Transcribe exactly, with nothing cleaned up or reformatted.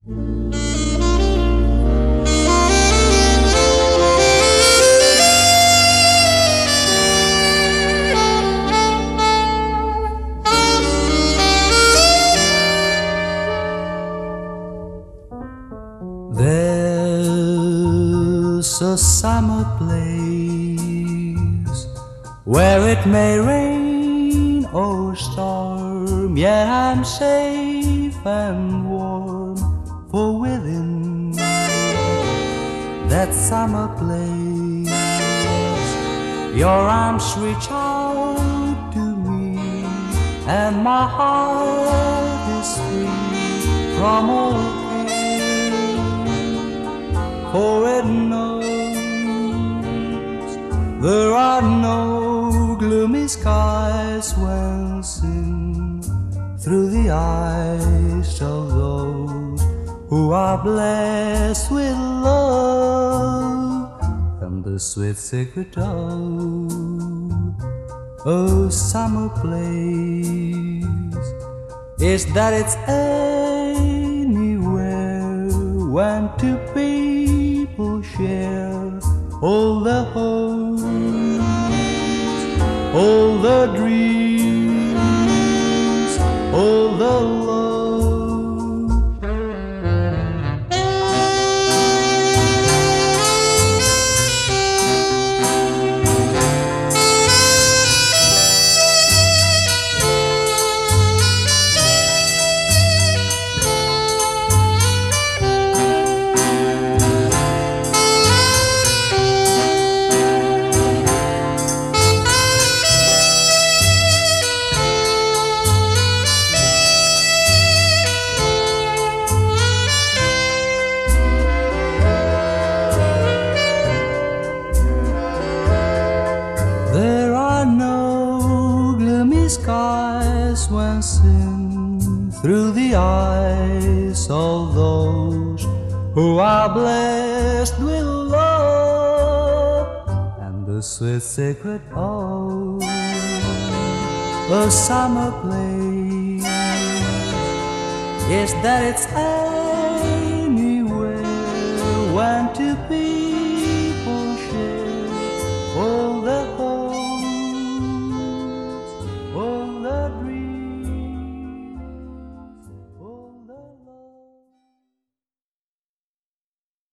There's a summer place where it may rain or storm, yet I'm safe and warm, for within that summer place your arms reach out to me, and my heart is free from all care, for it knows there are no gloomy skies when seen through the eyes of those who are blessed with love and the sweet secret of a summer place is that it's anywhere when two people share all the hopes, all the dreams, all the love. There are no gloomy skies when seen through the eyes of those who are blessed with love and the sweet secret of a summer place is that it's anywhere when two people share all the